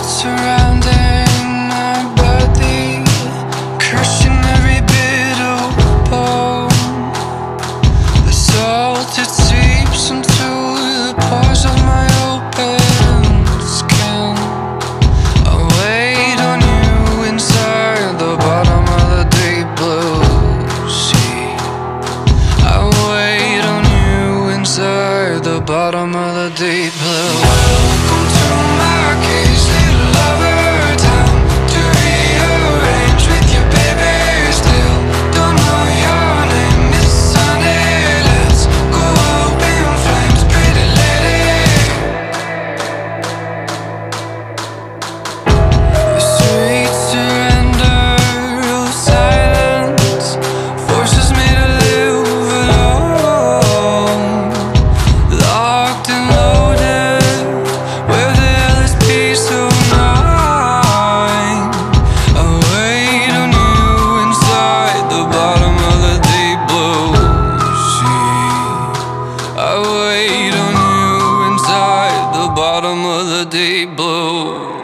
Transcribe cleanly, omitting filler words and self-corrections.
surrounding my body, crushing every bit of bone. The salt, it seeps into the pores of my open skin. I wait on you inside the bottom of the deep blue sea. I wait on you inside the bottom of the deep blue. Welcome to my cage, little lover. Time to rearrange with your baby still. Don't know your name, Miss Sunday. Let's go up in flames, pretty lady. The sweet surrender of silence forces me to live alone, locked and loaded. Where the hell is peace of mind? I wait on you inside the bottom of the deep blue sea. I wait on you inside the bottom of the deep blue